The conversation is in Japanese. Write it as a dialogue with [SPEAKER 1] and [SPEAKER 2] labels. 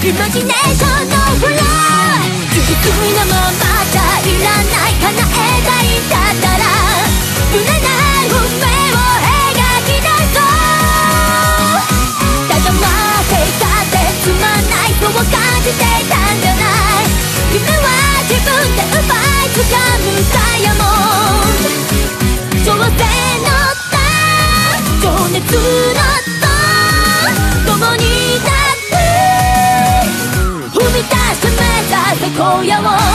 [SPEAKER 1] イマジネーションのフロー、純粋なままじゃいらない、叶えたいんだったらぶれない運命を描き出そう。ただ待っていたってつまんない、そう感じていたんじゃない。夢は自分で奪い掴むダイヤモンド、挑戦の情熱の共になって踏み出して目指せ荒野を